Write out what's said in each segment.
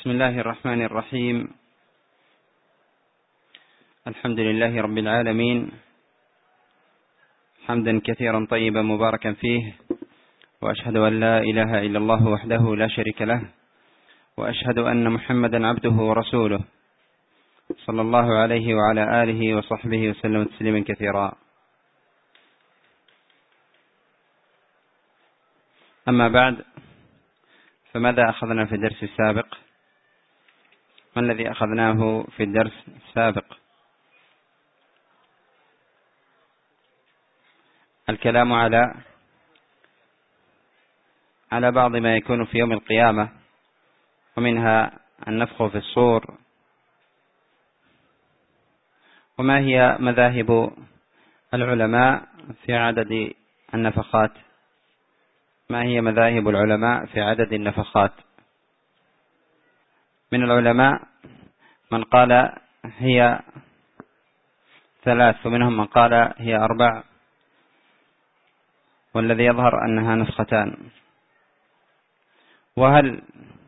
بسم الله الرحمن الرحيم. الحمد لله رب العالمين، حمدا كثيرا طيبا مباركا فيه، وأشهد أن لا إله إلا الله وحده لا شريك له، وأشهد أن محمدا عبده ورسوله صلى الله عليه وعلى آله وصحبه وسلم تسليما كثيرا. أما بعد، فماذا أخذنا في الدرس السابق؟ ما الذي أخذناه في الدرس السابق؟ الكلام على بعض ما يكون في يوم القيامة، ومنها النفخ في الصور. وما هي مذاهب العلماء في عدد النفخات؟ ما هي مذاهب العلماء في عدد النفخات؟ من العلماء من قال هي 3، ومنهم من قال هي 4، والذي يظهر أنها نفختان. وهل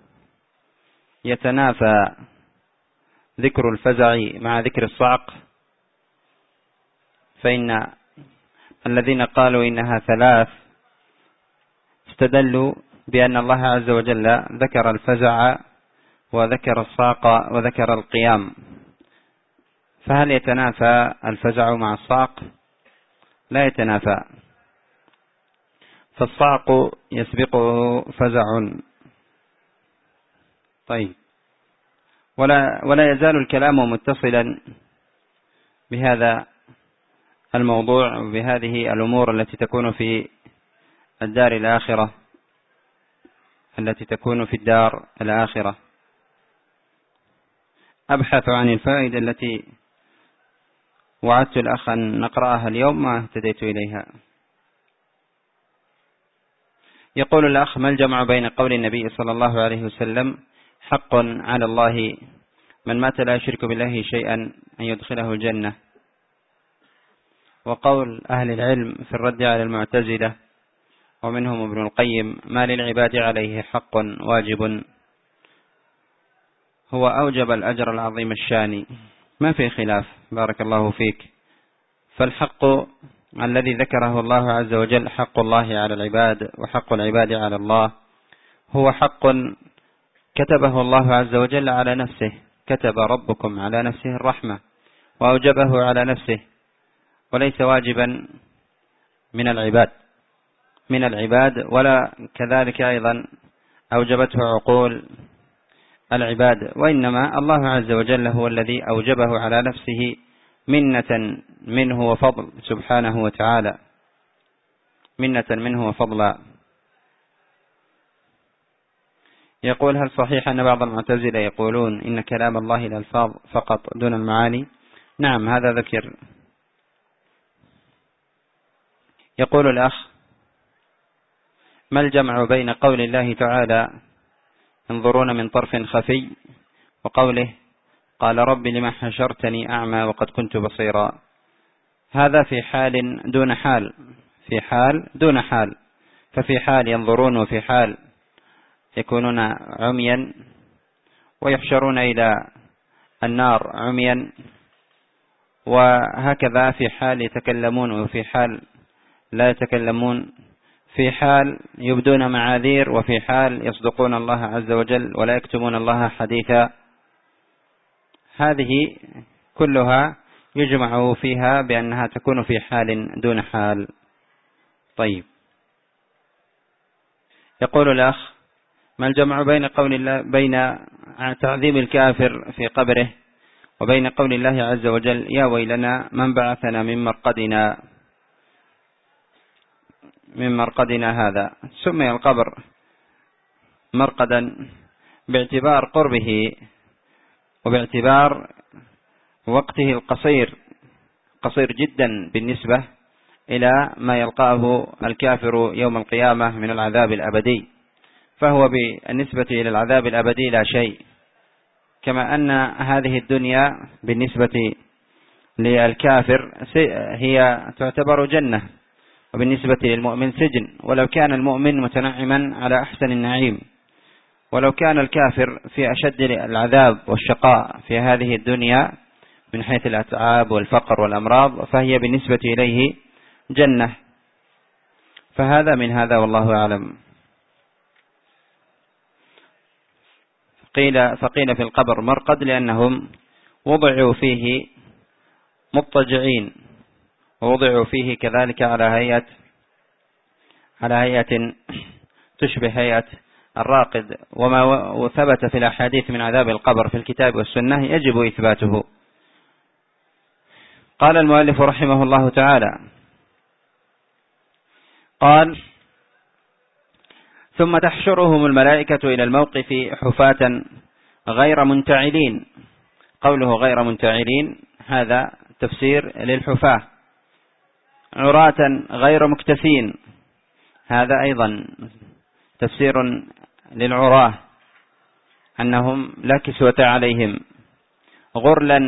يتنافى ذكر الفزع مع ذكر الصعق؟ فإن الذين قالوا إنها 3 استدلوا بأن الله عز وجل ذكر الفزع وذكر الصعق وذكر القيام، فهل يتنافى الفزع مع الصعق؟ لا يتنافى، فالصعق يسبقه فزع. طيب، ولا يزال الكلام متصلا بهذا الموضوع وبهذه الأمور التي تكون في الدار الآخرة، التي تكون في الدار الآخرة. أبحث عن الفائدة التي وعدت الأخ أن نقرأها اليوم، ما اهتديت إليها. يقول الأخ: ما الجمع بين قول النبي صلى الله عليه وسلم حق على الله من مات لا يشرك بالله شيئا أن يدخله الجنة، وقول أهل العلم في الرد على المعتزلة ومنهم ابن القيم ما للعباد عليه حق واجب هو أوجب الأجر العظيم الشاني؟ ما في خلاف، بارك الله فيك. فالحق الذي ذكره الله عز وجل حق الله على العباد وحق العباد على الله، هو حق كتبه الله عز وجل على نفسه. كتب ربكم على نفسه الرحمة وأوجبه على نفسه، وليس واجبا من العباد ولا كذلك أيضا أوجبته عقول العباد، وإنما الله عز وجل هو الذي أوجبه على نفسه منة منه وفضل سبحانه وتعالى، منة منه وفضلا. يقول: هل صحيح أن بعض المعتزلة يقولون إن كلام الله الألفاظ فقط دون المعاني؟ نعم، هذا ذكر. يقول الأخ: ما الجمع بين قول الله تعالى انظرون من طرف خفي وقوله قال رب لما حشرتني أعمى وقد كنت بصيرا؟ هذا في حال دون حال، في حال دون حال. ففي حال ينظرون، وفي حال يكونون عميا ويحشرون إلى النار عميا، وهكذا في حال يتكلمون وفي حال لا يتكلمون، في حال يبدون معاذير وفي حال يصدقون الله عز وجل ولا يكتمون الله حديثا. هذه كلها يجمع فيها بأنها تكون في حال دون حال. طيب، يقول الأخ: ما الجمع بين تعذيب الكافر في قبره وبين قول الله عز وجل يا ويلنا من بعثنا من مرقدنا هذا؟ سمي القبر مرقدا باعتبار قربه وباعتبار وقته القصير جدا بالنسبة إلى ما يلقاه الكافر يوم القيامة من العذاب الأبدي، فهو بالنسبة إلى العذاب الأبدي لا شيء، كما أن هذه الدنيا بالنسبة للكافر هي تعتبر جنة، وبالنسبة للمؤمن سجن، ولو كان المؤمن متنعما على أحسن النعيم. ولو كان الكافر في أشد العذاب والشقاء في هذه الدنيا من حيث الأتعاب والفقر والأمراض، فهي بالنسبة إليه جنة. فهذا من هذا والله أعلم. فقيل في القبر مرقد لأنهم وضعوا فيه مضطجعين، ووضعوا فيه كذلك على هيئة تشبه هيئة الراقد. وما ثبت في الأحاديث من عذاب القبر في الكتاب والسنة يجب إثباته. قال المؤلف رحمه الله تعالى: قال: ثم تحشرهم الملائكة إلى الموقف حفاة غير منتعلين. قوله غير منتعلين هذا تفسير للحفاة، عراة غير مكتفين هذا أيضا تفسير للعراة أنهم لا كسوة عليهم، غرلا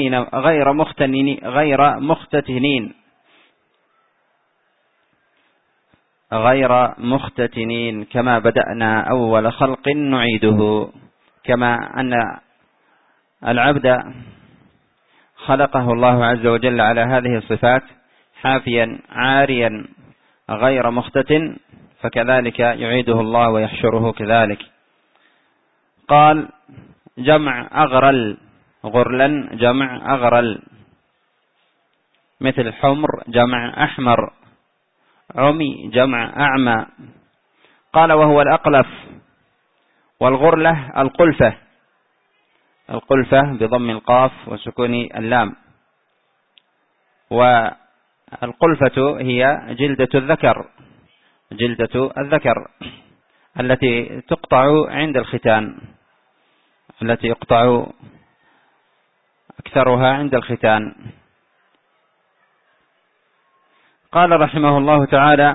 غير مختتنين كما بدأنا أول خلق نعيده. كما أن العبد خلقه الله عز وجل على هذه الصفات حافيا عاريا غير مختتن، فكذلك يعيده الله ويحشره كذلك. قال: جمع أغرل، غرلا جمع أغرل، مثل حمر جمع أحمر، عمي جمع أعمى. قال: وهو الأقلف. والغرلة القلفة بضم القاف وسكون اللام. والقلفة هي جلدة الذكر التي تقطع عند الختان، التي يقطع أكثرها عند الختان. قال رحمه الله تعالى: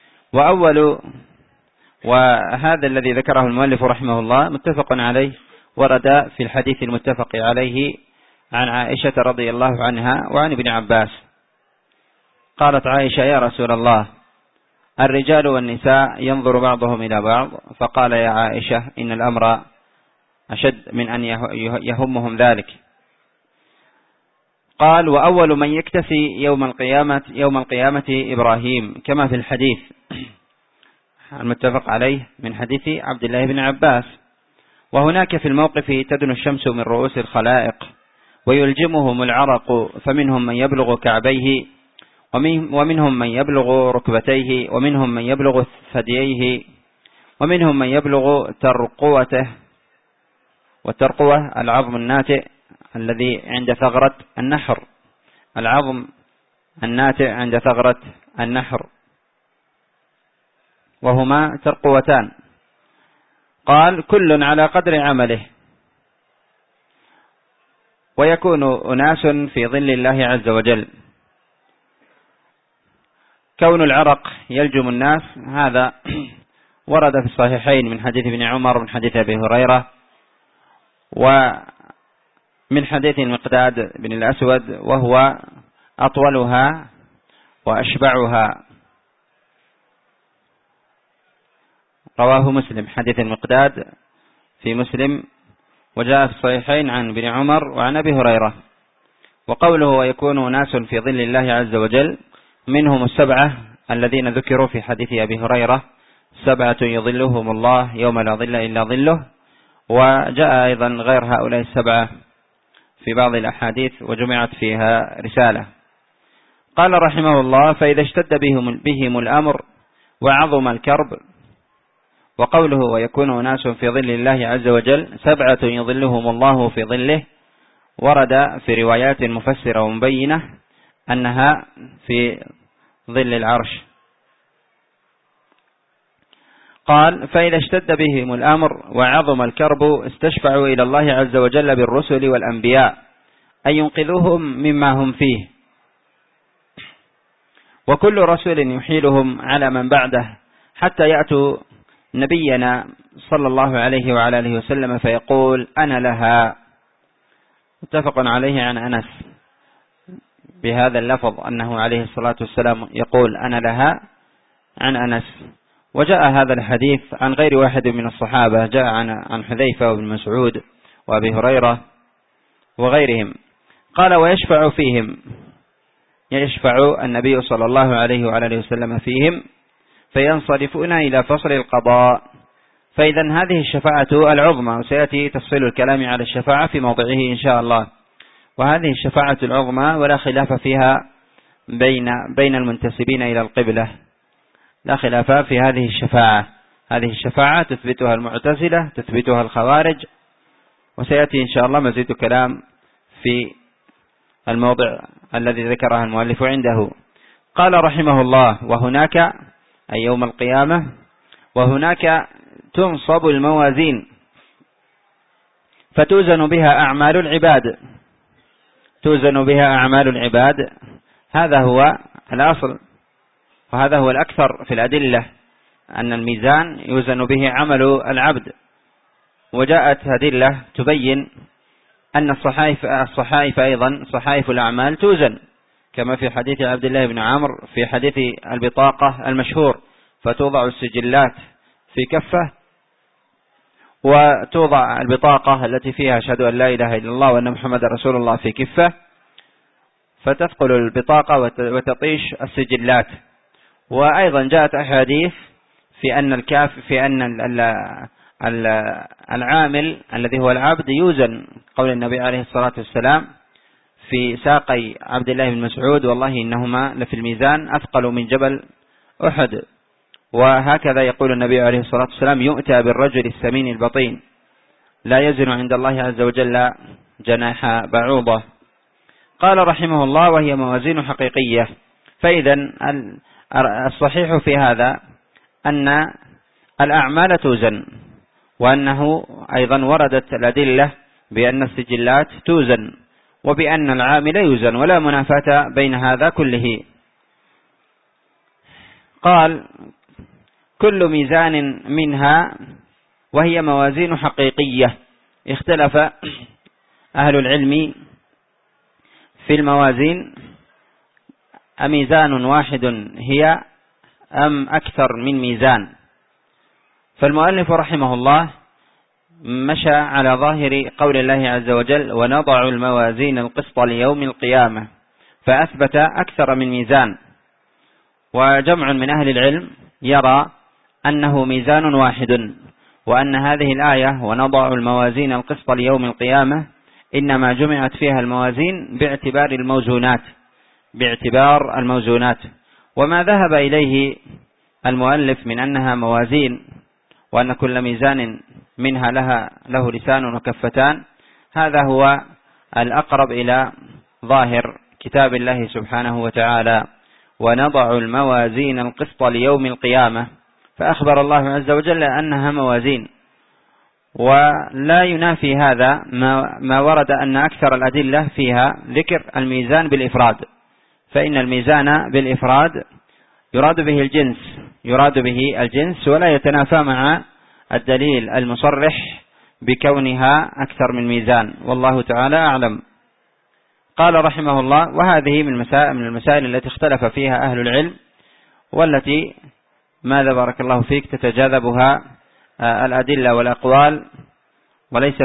وهذا الذي ذكره المؤلف رحمه الله متفق عليه، ورد في الحديث المتفق عليه عن عائشة رضي الله عنها وعن ابن عباس. قالت عائشة: يا رسول الله، الرجال والنساء ينظر بعضهم إلى بعض. فقال: يا عائشة، إن الأمر أشد من أن يهمهم ذلك. قال: وأول من يكتفي يوم القيامة إبراهيم، كما في الحديث المتفق عليه من حديث عبد الله بن عباس. وهناك في الموقف تدنو الشمس من رؤوس الخلائق ويلجمهم العرق، فمنهم من يبلغ كعبيه، ومنهم من يبلغ ركبتيه، ومنهم من يبلغ ثدييه، ومنهم من يبلغ ترقوته. والترقوة العظم الناتئ الذي عند ثغرة النحر، العظم الناتئ عند ثغرة النحر، وهما ترقوتان. قال: كل على قدر عمله. ويكون أناس في ظل الله عز وجل. كون العرق يلجم الناس هذا ورد في الصحيحين من حديث ابن عمر ومن حديث أبي هريرة، ومن حديث المقداد بن الأسود، وهو أطولها وأشبعها. رواه مسلم، حديث المقداد في مسلم، وجاء في الصحيحين عن ابن عمر وعن أبي هريرة. وقوله: ويكون ناس في ظل الله عز وجل، منهم السبعة الذين ذكروا في حديث أبي هريرة: 7 يظلهم الله يوم لا ظل إلا ظله. وجاء أيضا غير هؤلاء السبعة في بعض الأحاديث وجمعت فيها رسالة. قال رحمه الله: فإذا اشتد بهم الأمر وعظم الكرب. وقوله: ويكون ناس في ظل الله عز وجل 7 يظلهم الله في ظله، ورد في روايات مفسرة ومبينة أنها في ظل العرش. قال: فإذا اشتد بهم الأمر وعظم الكرب استشفعوا إلى الله عز وجل بالرسل والأنبياء أن ينقذوهم مما هم فيه، وكل رسول يحيلهم على من بعده حتى يأتوا نبينا صلى الله عليه وعلى آله وسلم فيقول: أنا لها. متفق عليه عن أنس بهذا اللفظ، أنه عليه الصلاة والسلام يقول: أنا لها، عن أنس. وجاء هذا الحديث عن غير واحد من الصحابة، جاء عن حذيفة وابن مسعود وأبي هريرة وغيرهم. قال ويشفع فيهم، يشفع النبي صلى الله عليه وآله وسلم فيهم فينصرفون إلى فصل القضاء. فإذا هذه الشفاعة العظمى، وسيأتي تفصيل الكلام على الشفاعة في موضعه إن شاء الله. وهذه الشفاعة العظمى ولا خلاف فيها بين المنتسبين إلى القبلة، لا خلاف في هذه الشفاعة. هذه الشفاعة تثبتها المعتزلة، تثبتها الخوارج، وسيأتي إن شاء الله مزيد كلام في الموضع الذي ذكرها المؤلف عنده. قال رحمه الله وهناك أي يوم القيامة، وهناك تنصب الموازين فتوزن بها أعمال العباد، توزن بها أعمال العباد. هذا هو الأصل، وهذا هو الأكثر في الأدلة، أن الميزان يوزن به عمل العبد. وجاءت أدلة تبين أن الصحائف أيضا، صحائف الأعمال توزن، كما في حديث عبد الله بن عمرو في حديث البطاقة المشهور، فتوضع السجلات في كفة، وتوضع البطاقة التي فيها أشهد أن لا إله إلا الله وأن محمد رسول الله في كفة، فتثقل البطاقة وتطيش السجلات. وأيضا جاءت أحاديث في أن العامل الذي هو العبد يوزن، قول النبي عليه الصلاة والسلام في ساقي عبد الله بن مسعود والله إنهما لفي الميزان أثقل من جبل أحد. وهكذا يقول النبي عليه الصلاة والسلام يؤتى بالرجل السمين البطين لا يزن عند الله عز وجل جناح بعوضة. قال رحمه الله وهي موازين حقيقية. فإذا الصحيح في هذا أن الأعمال توزن، وأنه أيضا وردت الأدلة بأن السجلات توزن، وبأن العامل يوزن، ولا منافاة بين هذا كله. قال كل ميزان منها وهي موازين حقيقية. اختلف أهل العلم في الموازين، أميزان واحد هي أم أكثر من ميزان؟ فالمؤلف رحمه الله مشى على ظاهر قول الله عز وجل ونضع الموازين القسط ليوم القيامة، فأثبت أكثر من ميزان. وجمع من أهل العلم يرى أنه ميزان واحد، وأن هذه الآية ونضع الموازين القسط ليوم القيامة إنما جمعت فيها الموازين باعتبار الموزونات. وما ذهب إليه المؤلف من أنها موازين، وأن كل ميزان منها له لسان وكفتان، هذا هو الأقرب إلى ظاهر كتاب الله سبحانه وتعالى، ونضع الموازين القسط ليوم القيامة. فأخبر الله عز وجل أنها موازين، ولا ينافي هذا ما ورد أن أكثر الأدلة فيها ذكر الميزان بالإفراد، فإن الميزان بالإفراد يراد به الجنس ولا يتنافى مع الدليل المصرح بكونها أكثر من ميزان، والله تعالى أعلم. قال رحمه الله وهذه من المسائل التي اختلف فيها أهل العلم، والتي ماذا بارك الله فيك تتجاذبها الأدلة والأقوال، وليس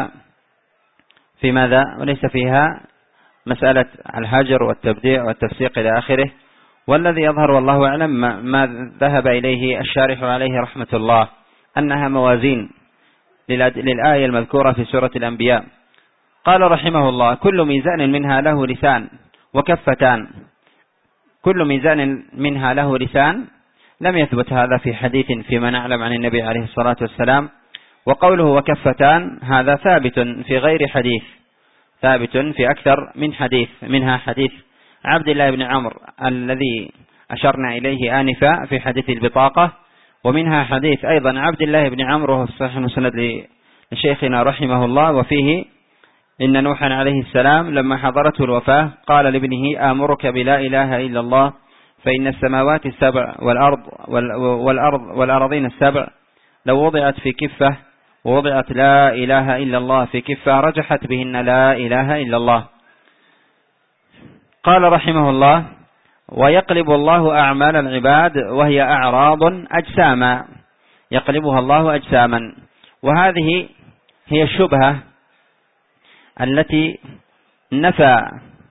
فيها مسألة الهجر والتبديع والتفسيق إلى آخره. والذي يظهر والله أعلم ما ذهب إليه الشارح عليه رحمة الله، أنها موازين للآية المذكورة في سورة الأنبياء. قال رحمه الله كل ميزان منها له لسان وكفتان. كل ميزان منها له لسان لم يثبت هذا في حديث فيما نعلم عن النبي عليه الصلاة والسلام، وقوله وكفتان هذا ثابت في غير حديث، ثابت في أكثر من حديث، منها حديث عبد الله بن عمرو الذي أشرنا إليه آنفا في حديث البطاقة، ومنها حديث أيضا عبد الله بن عمرو في الصحيح المسند لشيخنا رحمه الله، وفيه إن نوحا عليه السلام لما حضرته الوفاة قال لابنه آمرك بلا إله إلا الله فإن السماوات السبع والأرضين السبع لو وضعت في كفة ووضعت لا إله إلا الله في كفة رجحت بهن لا إله إلا الله. قال رحمه الله ويقلب الله أعمال العباد وهي أعراض أجساما، يقلبها الله أجساما. وهذه هي الشبهة التي نفى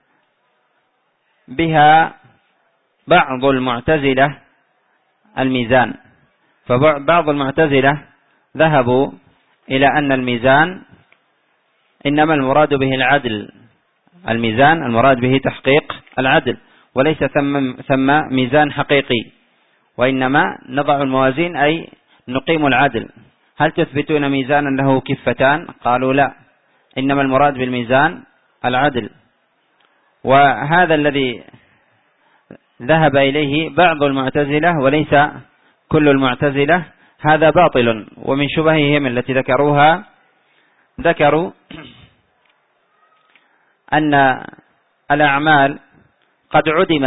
بها بعض المعتزلة الميزان. فبعض المعتزلة ذهبوا إلى أن الميزان إنما المراد به العدل، الميزان المراد به تحقيق العدل، وليس ثم ميزان حقيقي، وإنما نضع الموازين أي نقيم العدل. هل تثبتون ميزانا له كفتان؟ قالوا لا، إنما المراد بالميزان العدل. وهذا الذي ذهب إليه بعض المعتزلة وليس كل المعتزلة، هذا باطل. ومن شبههم التي ذكروا أن الأعمال قد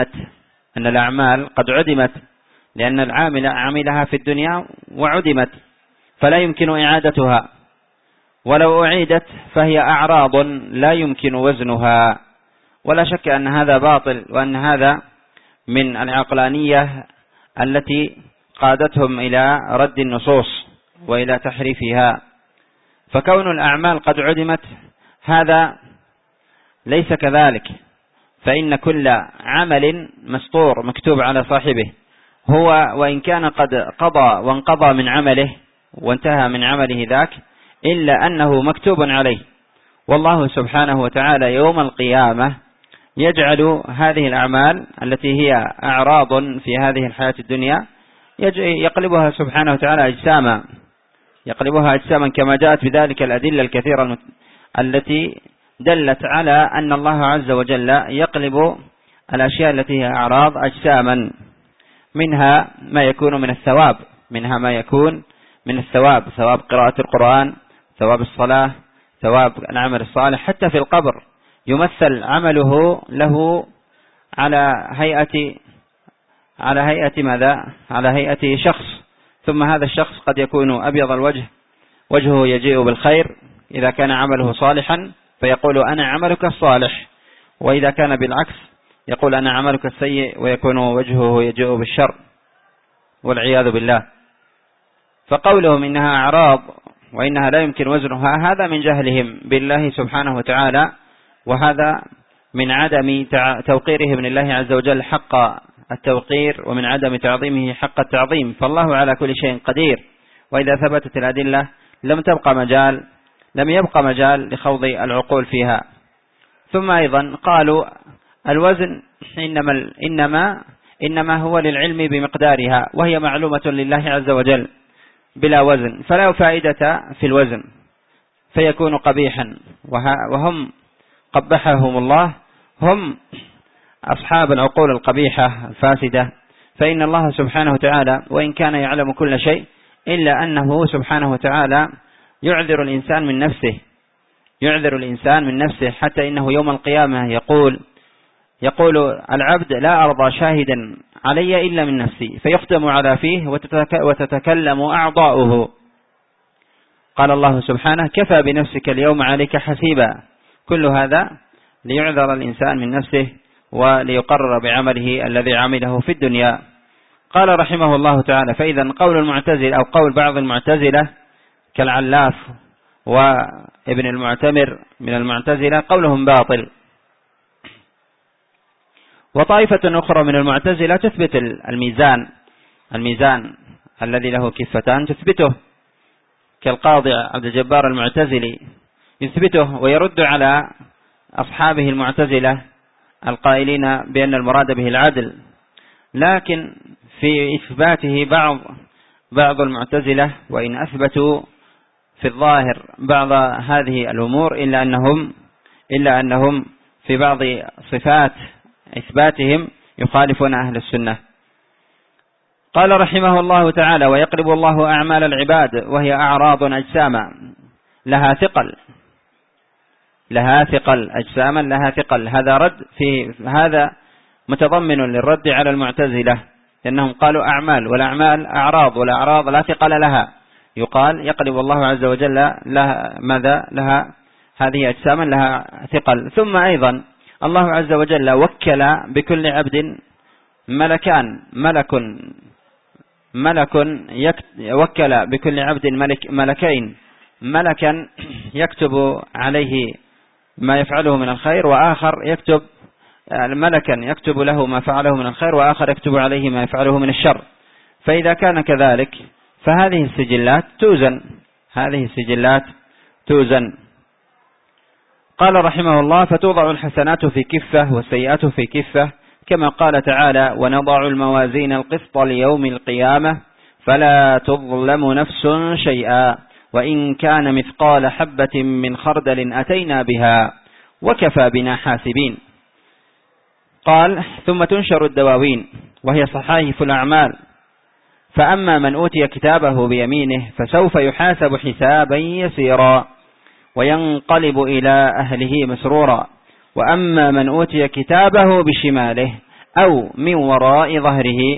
عدمت، لأن العامل عملها في الدنيا وعدمت، فلا يمكن إعادتها، ولو أعيدت فهي أعراض لا يمكن وزنها. ولا شك أن هذا باطل، وأن هذا من العقلانية التي قادتهم إلى رد النصوص وإلى تحريفها. فكون الأعمال قد عدمت هذا ليس كذلك، فإن كل عمل مسطور مكتوب على صاحبه، هو وإن كان قد قضى وانقضى من عمله وانتهى من عمله ذاك، إلا أنه مكتوب عليه. والله سبحانه وتعالى يوم القيامة يجعل هذه الأعمال التي هي أعراض في هذه الحياة الدنيا يقلبها سبحانه وتعالى أجساما، كما جاءت بذلك الأدلة الكثيرة التي دلت على أن الله عز وجل يقلب الأشياء التي هي أعراض أجساما، منها ما يكون من الثواب، ثواب قراءة القرآن، ثواب الصلاة، ثواب العمل الصالح. حتى في القبر يمثل عمله له على هيئة ماذا؟ على هيئة شخص، ثم هذا الشخص قد يكون أبيض الوجه، وجهه يجيء بالخير إذا كان عمله صالحا فيقول أنا عملك الصالح، وإذا كان بالعكس يقول أنا عملك السيء ويكون وجهه يجيء بالشر والعياذ بالله. فقولهم إنها أعراض وإنها لا يمكن وزنها هذا من جهلهم بالله سبحانه وتعالى، وهذا من عدم توقيرهم لله عز وجل حق التوقير، ومن عدم تعظيمه حق التعظيم. فالله على كل شيء قدير، وإذا ثبتت الأدلة لم يبقى مجال لخوض العقول فيها. ثم أيضا قالوا الوزن إنما هو للعلم بمقدارها، وهي معلومة لله عز وجل بلا وزن، فلا فائدة في الوزن فيكون قبيحا. وهم قبحهم الله، هم أصحاب العقول القبيحة الفاسدة. فإن الله سبحانه وتعالى وإن كان يعلم كل شيء، إلا أنه سبحانه وتعالى يعذر الإنسان من نفسه، حتى إنه يوم القيامة يقول العبد لا أرضى شاهدا علي إلا من نفسي، فيختم على فيه وتتكلم أعضاؤه. قال الله سبحانه كفى بنفسك اليوم عليك حسيبا. كل هذا ليعذر الإنسان من نفسه وليقرر بعمله الذي عمله في الدنيا. قال رحمه الله تعالى: فإذا قول المعتزلة أو قول بعض المعتزلة كالعلاف وابن المعتمر من المعتزلة قولهم باطل. وطائفة أخرى من المعتزلة تثبت الميزان الذي له كفتان تثبته، كالقاضي عبد الجبار المعتزلي يثبته ويرد على أصحابه المعتزلة القائلين بأن المراد به العدل. لكن في إثباته بعض المعتزلة وإن أثبتوا في الظاهر بعض هذه الأمور، إلا أنهم في بعض صفات إثباتهم يخالفون أهل السنة. قال رحمه الله تعالى: ويقلب الله أعمال العباد وهي أعراض أجساما لها ثقل أجساما لها ثقل. هذا متضمن للرد على المعتزلة، لأنهم قالوا أعمال، والأعمال أعراض، والأعراض لا ثقل لها. يقال يقلب الله عز وجل لها هذه أجساما لها ثقل. ثم أيضا الله عز وجل وكل بكل عبد ملك وكل بكل عبد ملكين، ملكا يكتب عليه ما يفعله من الخير، وآخر ملكا يكتب له ما فعله من الخير، وآخر يكتب عليه ما يفعله من الشر. فإذا كان كذلك فهذه السجلات توزن. قال رحمه الله: فتوضع الحسنات في كفة والسيئات في كفة، كما قال تعالى: ونضع الموازين القسط ليوم القيامة فلا تظلم نفس شيئا وإن كان مثقال حبة من خردل أتينا بها وكفى بنا حاسبين. قال: ثم تنشر الدواوين وهي صحائف الأعمال، فأما من أوتي كتابه بيمينه فسوف يحاسب حسابا يسيرا وينقلب إلى أهله مسرورا، وأما من أوتي كتابه بشماله أو من وراء ظهره.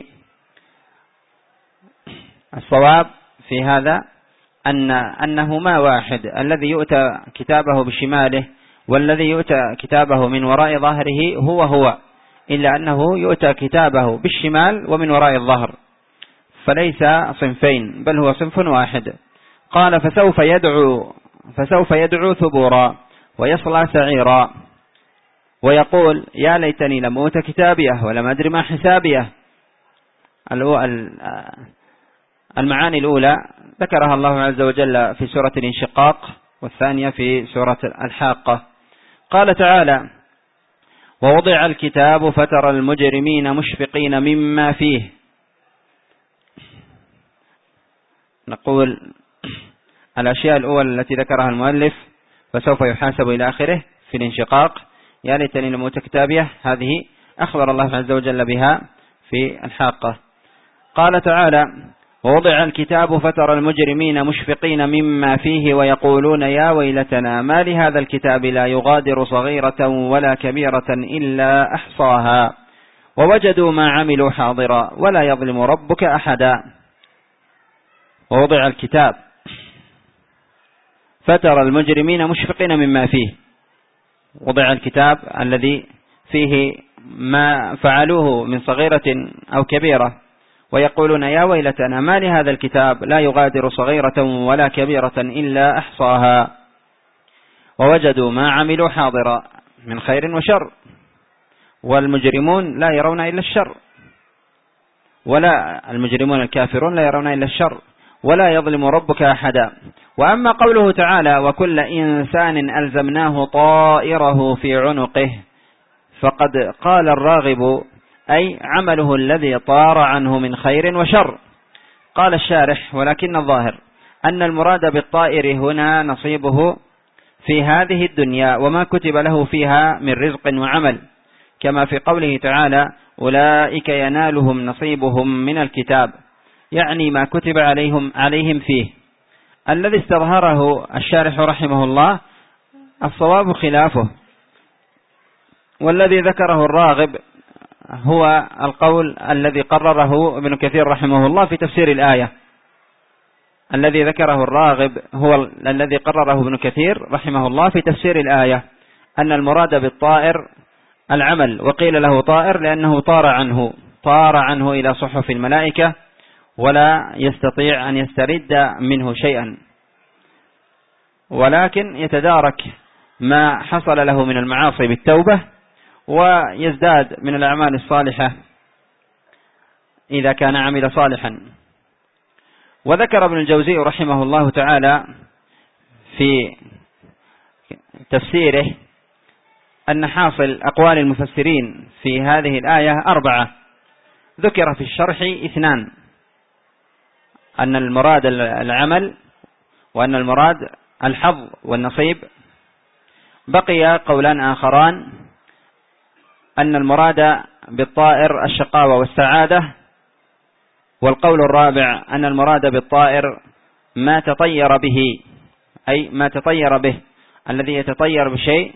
الصواب في هذا أنهما واحد، الذي يؤتى كتابه بشماله والذي يؤتى كتابه من وراء ظهره هو، إلا أنه يؤتى كتابه بالشمال ومن وراء الظهر، فليس صنفين بل هو صنف واحد. قال: فسوف يدعو ثبورا ويصلى سعيرا ويقول: يا ليتني لم أوت كتابيه ولم أدر ما حسابيه. المعاني الأولى ذكرها الله عز وجل في سورة الانشقاق، والثانية في سورة الحاقة. قال تعالى: ووضع الكتاب فترى المجرمين مشفقين مما فيه. نقول الأشياء الأولى التي ذكرها المؤلف فسوف يحاسب إلى آخره في الانشقاق، يا ليتني لم أوت كتابيه، هذه أخبر الله عز وجل بها في الحاقة. قال تعالى: ووضع الكتاب فترى المجرمين مشفقين مما فيه ويقولون يا ويلتنا ما لهذا الكتاب لا يغادر صغيرة ولا كبيرة إلا أحصاها ووجدوا ما عملوا حاضرا ولا يظلم ربك أحدا. ووضع الكتاب فترى المجرمين مشفقين مما فيه، وضع الكتاب الذي فيه ما فعلوه من صغيرة أو كبيرة، ويقولون يا ويلتنا ما لهذا الكتاب لا يغادر صغيرة ولا كبيرة إلا أحصاها ووجدوا ما عملوا حاضرا من خير وشر. والمجرمون لا يرون إلا الشر، ولا المجرمون الكافرون لا يرون إلا الشر، ولا يظلم ربك أحدا. وأما قوله تعالى: وكل إنسان ألزمناه طائره في عنقه، فقد قال الراغب أي عمله الذي طار عنه من خير وشر. قال الشارح: ولكن الظاهر أن المراد بالطائر هنا نصيبه في هذه الدنيا وما كتب له فيها من رزق وعمل، كما في قوله تعالى: أولئك ينالهم نصيبهم من الكتاب، يعني ما كتب عليهم فيه. الذي استظهره الشارح رحمه الله الصواب خلافه، والذي ذكره الراغب هو القول الذي قرره ابن كثير رحمه الله في تفسير الآية. الذي ذكره الراغب هو الذي قرره ابن كثير رحمه الله في تفسير الآية، أن المراد بالطائر العمل، وقيل له طائر لأنه طار عنه إلى صحف الملائكة ولا يستطيع أن يسترد منه شيئا، ولكن يتدارك ما حصل له من المعاصي بالتوبة ويزداد من الأعمال الصالحة إذا كان عمل صالحا. وذكر ابن الجوزي رحمه الله تعالى في تفسيره أن حاصل أقوال المفسرين في هذه الآية 4، ذكر في الشرح 2، أن المراد العمل وأن المراد الحظ والنصيب. بقي قولان آخران، أن المراد بالطائر الشقاوة والسعادة، والقول الرابع أن المراد بالطائر ما تطير به، أي ما تطير به، الذي يتطير بشيء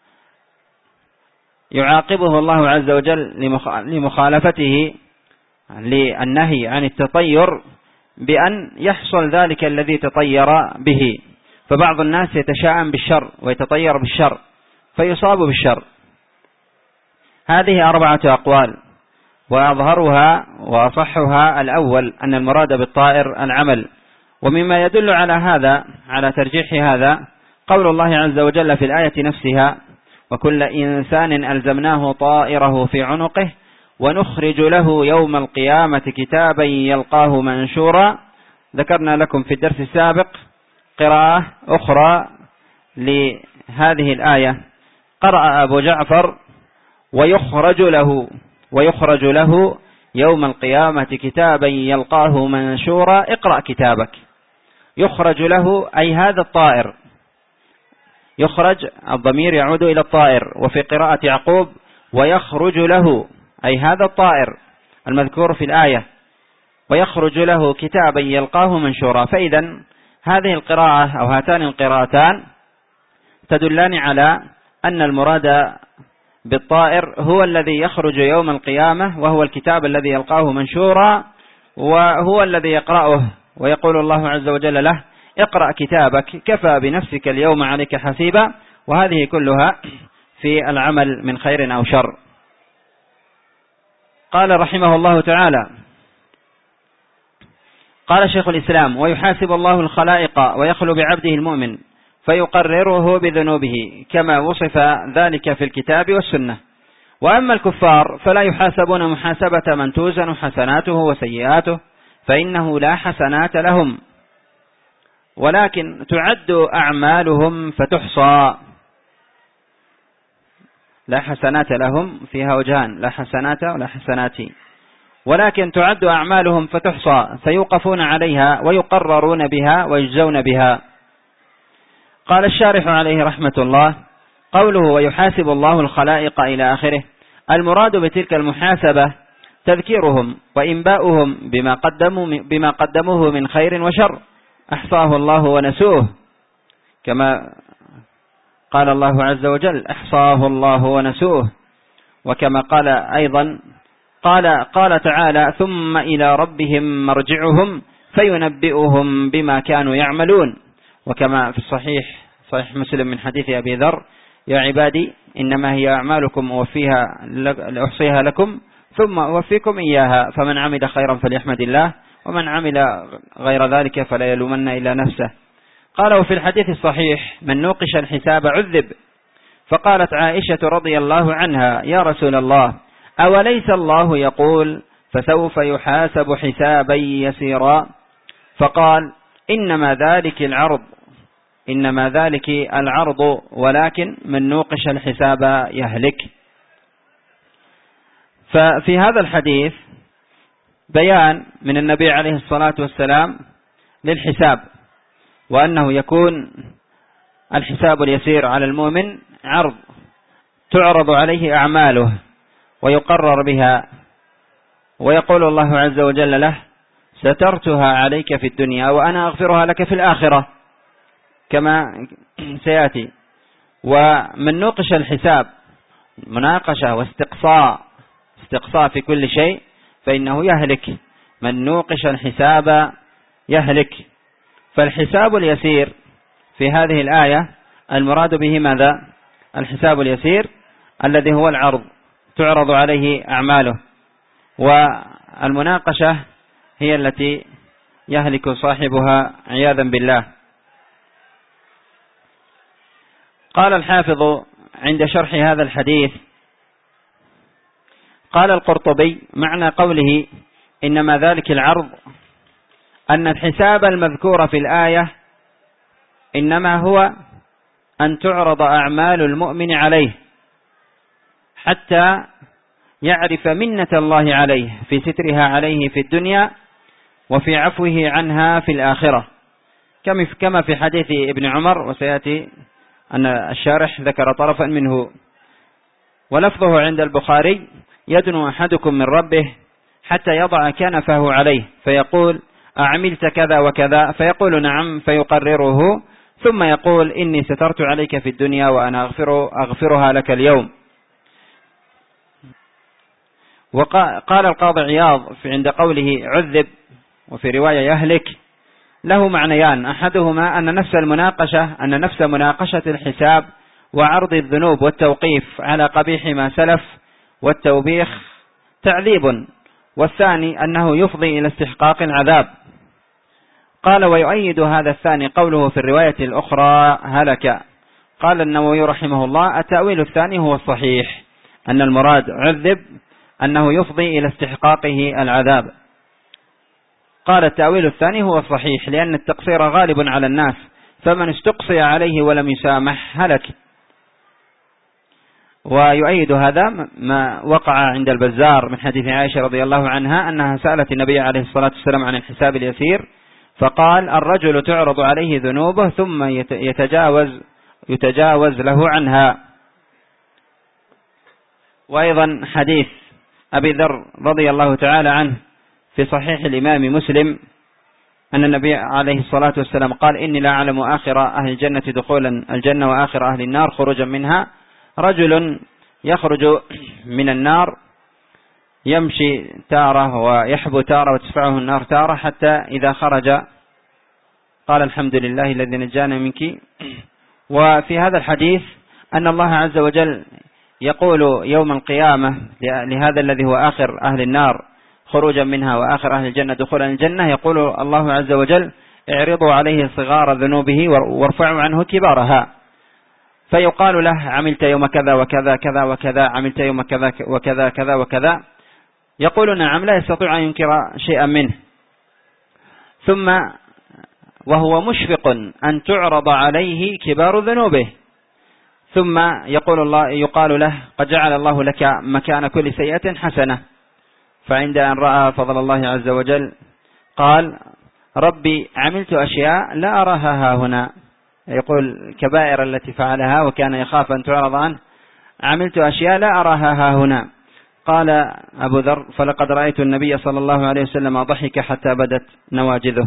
يعاقبه الله عز وجل لمخالفته للنهي عن التطير بأن يحصل ذلك الذي تطير به. فبعض الناس يتشاءم بالشر ويتطير بالشر فيصاب بالشر. هذه 4 أقوال. وأظهرها وأصحها الأول أن المراد بالطائر العمل. ومما يدل على هذا على ترجيح هذا قول الله عز وجل في الآية نفسها: وكل إنسان ألزمناه طائره في عنقه ونخرج له يوم القيامة كتابا يلقاه منشورا. ذكرنا لكم في الدرس السابق قراءة أخرى لهذه الآية، قرأ أبو جعفر: ويخرج له يوم القيامة كتابا يلقاه منشورا. اقرأ كتابك. يخرج له أي هذا الطائر، يخرج الضمير يعود إلى الطائر. وفي قراءة يعقوب: ويخرج له أي هذا الطائر المذكور في الآية، ويخرج له كتابا يلقاه منشورا. فإذا هذه القراءة أو هاتان القراءتان تدلان على أن المراد بالطائر هو الذي يخرج يوم القيامة، وهو الكتاب الذي يلقاه منشورا، وهو الذي يقرأه ويقول الله عز وجل له: اقرأ كتابك كفى بنفسك اليوم عليك حسيبا. وهذه كلها في العمل من خير أو شر. قال رحمه الله تعالى: قال شيخ الإسلام: ويحاسب الله الخلائق ويخلو بعبده المؤمن فيقرره بذنوبه كما وصف ذلك في الكتاب والسنة. وأما الكفار فلا يحاسبون محاسبة من توزن حسناته وسيئاته، فإنه لا حسنات لهم، ولكن تعد أعمالهم فتحصى. لا حسنات لهم فيها وجهان: لا حسنات ولا حسنات، ولكن تعد أعمالهم فتحصى، فيوقفون عليها ويقررون بها ويجزون بها. قال الشارح عليه رحمة الله: قوله ويحاسب الله الخلائق إلى آخره، المراد بتلك المحاسبة تذكيرهم وإنباؤهم بما قدموه من خير وشر، أحصاه الله ونسوه، كما قال الله عز وجل: أحصاه الله ونسوه. وكما قال أيضا قال تعالى: ثم إلى ربهم مرجعهم فينبئهم بما كانوا يعملون. وكما في صحيح مسلم من حديث أبي ذر: يا عبادي إنما هي أعمالكم أحصيها لكم ثم أوفيكم إياها، فمن عمل خيرا فليحمد الله، ومن عمل غير ذلك فلا يلومن إلا نفسه. قال: وفي الحديث الصحيح: من نوقش الحساب عذب. فقالت عائشة رضي الله عنها: يا رسول الله، أوليس الله يقول فسوف يحاسب حسابا يسيرا؟ فقال: إنما ذلك العرض، ولكن من نوقش الحساب يهلك. ففي هذا الحديث بيان من النبي عليه الصلاة والسلام للحساب، وأنه يكون الحساب اليسير على المؤمن عرض تعرض عليه أعماله ويقرر بها، ويقول الله عز وجل له: سترتها عليك في الدنيا وأنا أغفرها لك في الآخرة، كما سيأتي. ومن نوقش الحساب مناقشة واستقصاء في كل شيء فإنه يهلك. من نوقش الحساب يهلك. فالحساب اليسير في هذه الآية المراد به ماذا؟ الحساب اليسير الذي هو العرض تعرض عليه أعماله، والمناقشة هي التي يهلك صاحبها عياذا بالله. قال الحافظ عند شرح هذا الحديث: قال القرطبي: معنى قوله إنما ذلك العرض أن الحساب المذكور في الآية إنما هو أن تعرض أعمال المؤمن عليه حتى يعرف منة الله عليه في سترها عليه في الدنيا وفي عفوه عنها في الآخرة، كما في حديث ابن عمر، وسيأتي أن الشارح ذكر طرفا منه. ولفظه عند البخاري: يدنو أحدكم من ربه حتى يضع كنفه عليه فيقول: أعملت كذا وكذا؟ فيقول: نعم، فيقرره، ثم يقول: إني سترت عليك في الدنيا وأنا أغفرها لك اليوم. وقال القاضي عياض عند قوله عذب وفي رواية يهلك له معنيان: أحدهما أن نفس مناقشة الحساب وعرض الذنوب والتوقيف على قبيح ما سلف والتوبيخ تعذيب، والثاني أنه يفضي إلى استحقاق العذاب. قال ويؤيد هذا الثاني قوله في الرواية الأخرى هلك. قال النووي رحمه الله التأويل الثاني هو الصحيح، أن المراد عذب أنه يفضي إلى استحقاقه العذاب. قال التأويل الثاني هو الصحيح لأن التقصير غالب على الناس، فمن استقصي عليه ولم يسامح هلك. ويؤيد هذا ما وقع عند البزار من حديث عائشة رضي الله عنها أنها سألت النبي عليه الصلاة والسلام عن الحساب اليسير، فقال الرجل تعرض عليه ذنوبه ثم يتجاوز له عنها. وأيضا حديث أبي ذر رضي الله تعالى عنه في صحيح الإمام مسلم أن النبي عليه الصلاة والسلام قال إني لا أعلم آخر أهل الجنة دخولا الجنة وآخر أهل النار خروجا منها، رجل يخرج من النار يمشي تارة ويحبو تارة وتدفعه النار تارة، حتى إذا خرج قال الحمد لله الذي نجانا منك. وفي هذا الحديث أن الله عز وجل يقول يوم القيامة لهذا الذي هو آخر أهل النار خروجا منها وآخر أهل الجنة دخولا الجنة، يقول الله عز وجل اعرضوا عليه صغار ذنوبه وارفعوا عنه كبارها، فيقال له عملت يوم كذا وكذا كذا وكذا، عملت يوم كذا وكذا كذا وكذا، يقول نعم، لا يستطيع أن ينكر شيئا منه. ثم وهو مشفق أن تعرض عليه كبار ذنوبه، ثم يقال له قد جعل الله لك مكان كل سيئة حسنة، فعند أن رأى فضل الله عز وجل قال ربي عملت أشياء لا أراها ها هنا، يقول كبائر التي فعلها وكان يخاف أن تعرض عنه، عملت أشياء لا أراها ها هنا. قال أبو ذر فلقد رأيت النبي صلى الله عليه وسلم ضحك حتى بدت نواجذه.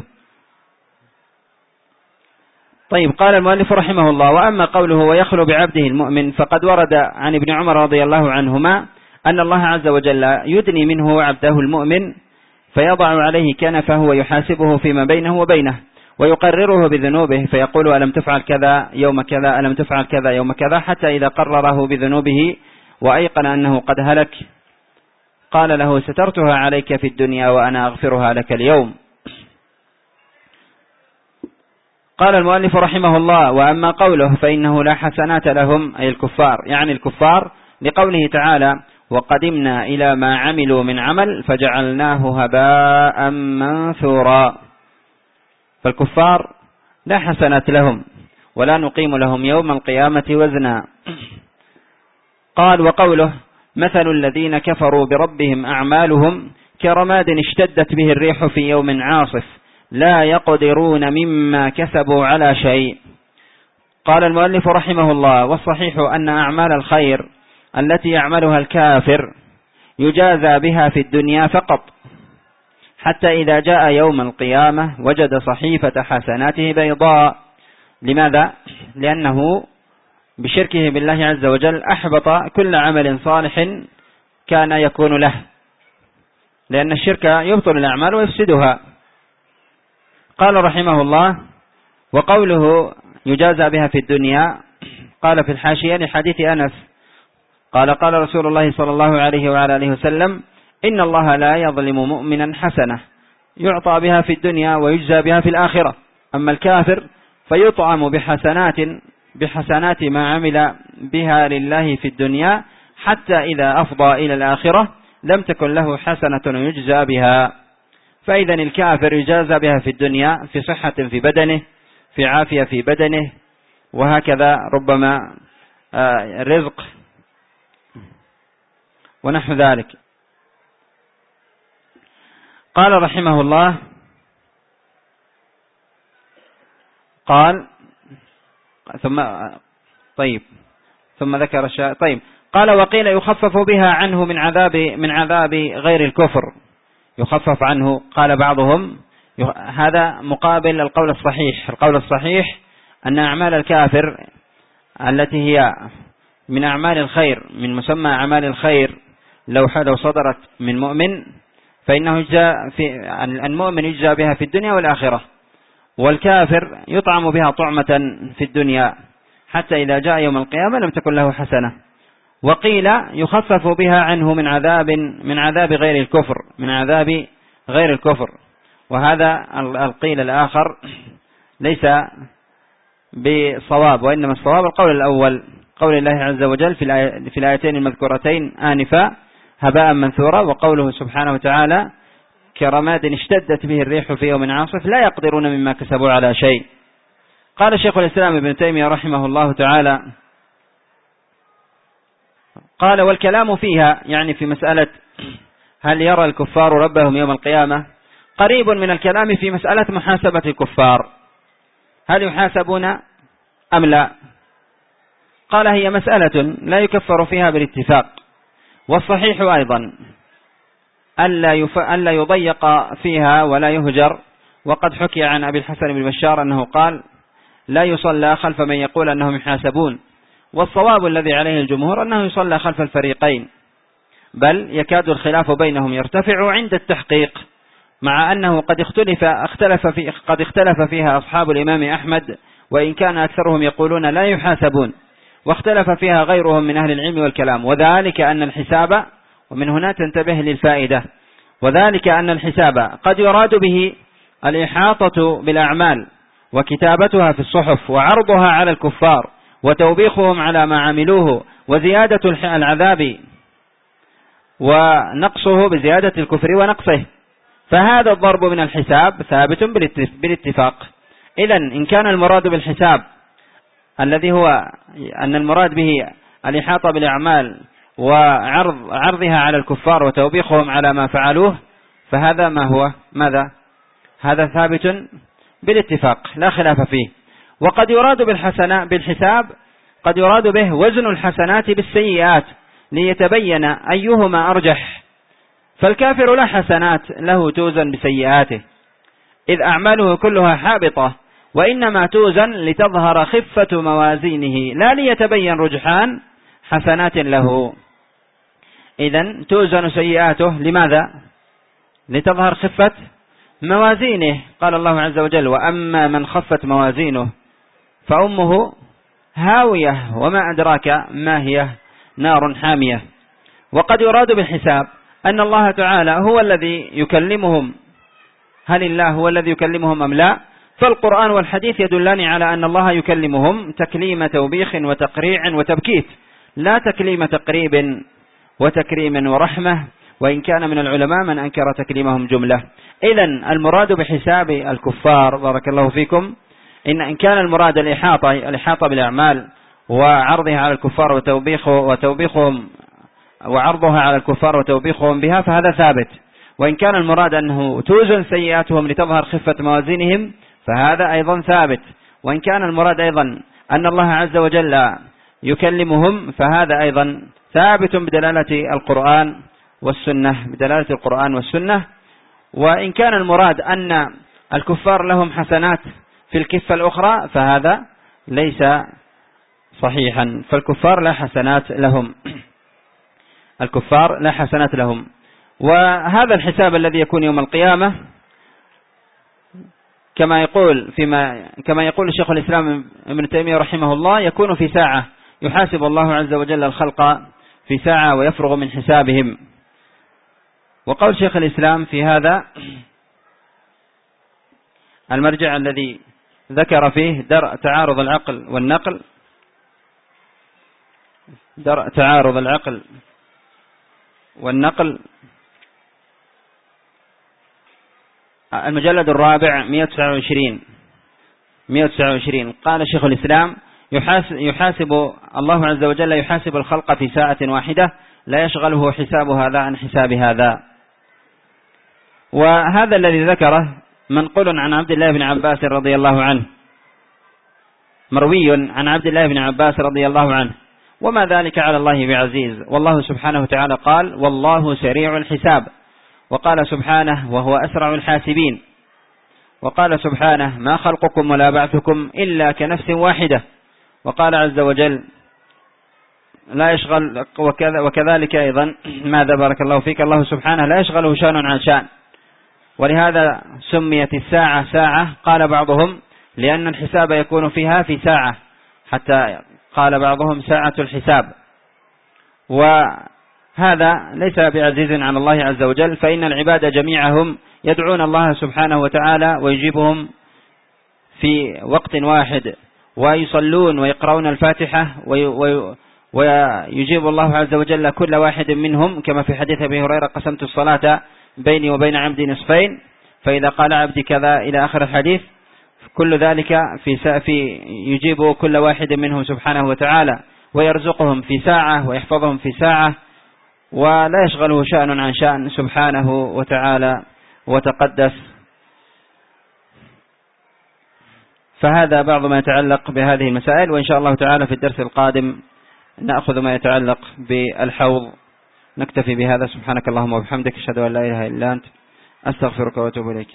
طيب، قال المؤلف رحمه الله وأما قوله ويخلو بعبده المؤمن فقد ورد عن ابن عمر رضي الله عنهما أن الله عز وجل يدني منه عبده المؤمن فيضع عليه كنفه ويحاسبه فيما بينه وبينه ويقرره بذنوبه، فيقول ألم تفعل كذا يوم كذا، ألم تفعل كذا يوم كذا، حتى إذا قرره بذنوبه وأيقن أنه قد هلك قال له سترتها عليك في الدنيا وأنا أغفرها لك اليوم. قال المؤلف رحمه الله وأما قوله فإنه لا حسنات لهم أي الكفار، يعني الكفار لقوله تعالى وقدمنا إلى ما عملوا من عمل فجعلناه هباء منثورا، فالكفار لا حسنات لهم ولا نقيم لهم يوم القيامة وزنا. قال وقوله مثل الذين كفروا بربهم أعمالهم كرماد اشتدت به الريح في يوم عاصف لا يقدرون مما كسبوا على شيء. قال المؤلف رحمه الله والصحيح أن أعمال الخير التي يعملها الكافر يجازى بها في الدنيا فقط، حتى إذا جاء يوم القيامة وجد صحيفة حسناته بيضاء. لماذا؟ لأنه بشركه بالله عز وجل أحبط كل عمل صالح كان يكون له، لأن الشرك يبطل الأعمال ويفسدها. قال رحمه الله وقوله يجازى بها في الدنيا قال في الحاشية لحديث أنس قال قال رسول الله صلى الله عليه وعلى آله وسلم إن الله لا يظلم مؤمنا حسنة يعطى بها في الدنيا ويجزى بها في الآخرة، أما الكافر فيطعم بحسنات ما عمل بها لله في الدنيا حتى إذا أفضى إلى الآخرة لم تكن له حسنة يجزى بها. فإذا الكافر يجازى بها في الدنيا في صحة في بدنه، في عافية في بدنه، وهكذا ربما رزق ونحو ذلك. قال رحمه الله قال ثم ذكر قال وقيل يخفف بها عنه من عذاب غير الكفر، يخفف عنه. قال بعضهم هذا مقابل القول الصحيح. القول الصحيح أن أعمال الكافر التي هي من أعمال الخير من مسمى أعمال الخير لو صدرت من مؤمن فإنه المؤمن يجزى بها في الدنيا والآخرة، والكافر يطعم بها طعمة في الدنيا حتى إذا جاء يوم القيامة لم تكن له حسنة. وقيل يخفف بها عنه من عذاب غير الكفر. وهذا القيل الآخر ليس بصواب، وإنما الصواب القول الأول، قول الله عز وجل في الآيتين المذكورتين آنفا هباء منثورا، وقوله سبحانه وتعالى كرماد اشتدت به الريح في يوم عاصف لا يقدرون مما كسبوا على شيء. قال شيخ الإسلام ابن تيمية رحمه الله تعالى قال والكلام فيها، يعني في مسألة هل يرى الكفار ربهم يوم القيامة، قريب من الكلام في مسألة محاسبة الكفار، هل يحاسبون أم لا؟ قال هي مسألة لا يكفر فيها بالاتفاق، والصحيح أيضا ألا يضيق فيها ولا يهجر. وقد حكي عن أبي الحسن بن بشار أنه قال لا يصلى خلف من يقول أنهم يحاسبون، والصواب الذي عليه الجمهور أنه يصلى خلف الفريقين، بل يكاد الخلاف بينهم يرتفع عند التحقيق، مع أنه قد اختلف فيها أصحاب الإمام أحمد، وإن كان أكثرهم يقولون لا يحاسبون، واختلف فيها غيرهم من أهل العلم والكلام. وذلك أن الحساب، ومن هنا تنتبه للفائدة، وذلك أن الحساب قد يراد به الإحاطة بالأعمال وكتابتها في الصحف وعرضها على الكفار وتوبيخهم على ما عملوه وزيادة العذاب ونقصه بزيادة الكفر ونقصه، فهذا الضرب من الحساب ثابت بالاتفاق. إذن إن كان المراد بالحساب الذي هو أن المراد به الإحاطة بالأعمال وعرضها على الكفار وتوبيخهم على ما فعلوه، فهذا ما هو ماذا؟ هذا ثابت بالاتفاق لا خلاف فيه. وقد يراد بالحساب قد يراد به وزن الحسنات بالسيئات ليتبين أيهما أرجح، فالكافر لا حسنات له توزن بسيئاته إذ أعماله كلها حابطة، وإنما توزن لتظهر خفة موازينه لا ليتبين رجحان حسنات له. إذن توزن سيئاته لماذا؟ لتظهر خفة موازينه. قال الله عز وجل وأما من خفت موازينه فأمه هاوية وما أدراك ما هي نار حامية. وقد يراد بالحساب أن الله تعالى هو الذي يكلمهم، هل الله هو الذي يكلمهم أم لا؟ فالقرآن والحديث يدلان على أن الله يكلمهم تكليم توبيخ وتقريع وتبكيت، لا تكليم تقريب وتكريم ورحمة، وإن كان من العلماء من أنكر تكليمهم جملة. إذن المراد بحساب الكفار بارك الله فيكم إن كان المراد الإحاطة بالأعمال وعرضها على الكفار وتوبيخهم وعرضها على الكفار وتوبيخهم بها فهذا ثابت، وإن كان المراد أنه توزن سيئاتهم لتظهر خفة موازينهم فهذا أيضا ثابت، وإن كان المراد أيضا أن الله عز وجل يكلمهم فهذا أيضا ثابت بدلالة القرآن والسنة. وإن كان المراد أن الكفار لهم حسنات في الكفة الأخرى فهذا ليس صحيحا، فالكفار لا حسنات لهم. وهذا الحساب الذي يكون يوم القيامة كما يقول الشيخ الإسلام ابن تيمية رحمه الله يكون في ساعة، يحاسب الله عز وجل الخلق في ساعة ويفرغ من حسابهم. وقول شيخ الإسلام في هذا المرجع الذي ذكر فيه درء تعارض العقل والنقل المجلد الرابع 129 قال شيخ الإسلام يحاسب الله عز وجل يحاسب الخلق في ساعة واحدة لا يشغله حساب هذا عن حساب هذا. وهذا الذي ذكره منقول عن عبد الله بن عباس رضي الله عنه، مروي عن عبد الله بن عباس رضي الله عنه، وما ذلك على الله بعزيز، والله سبحانه وتعالى قال والله سريع الحساب، وقال سبحانه وهو أسرع الحاسبين، وقال سبحانه ما خلقكم ولا بعثكم إلا كنفس واحدة، وقال عز وجل لا يشغل وكذلك أيضا ماذا بارك الله فيك الله سبحانه لا يشغله شان عن شان، ولهذا سميت الساعة ساعة. قال بعضهم لأن الحساب يكون فيها في ساعة، حتى قال بعضهم ساعة الحساب. وهذا ليس بعزيز على الله عز وجل، فإن العباد جميعهم يدعون الله سبحانه وتعالى ويجيبهم في وقت واحد، ويصلون ويقرؤون الفاتحة ويجيب الله عز وجل كل واحد منهم، كما في حديث أبي هريرة: قسمت الصلاة بيني وبين عبدي نصفين، فإذا قال عبدي كذا إلى آخر الحديث، كل ذلك في يجيب كل واحد منهم سبحانه وتعالى، ويرزقهم في ساعة ويحفظهم في ساعة، ولا يشغله شأن عن شأن سبحانه وتعالى وتقدس. فهذا بعض ما يتعلق بهذه المسائل، وإن شاء الله تعالى في الدرس القادم نأخذ ما يتعلق بالحوض. نكتفي بهذا. سبحانك اللهم وبحمدك، أشهد أن لا إله إلا أنت، أستغفرك وأتوب إليك.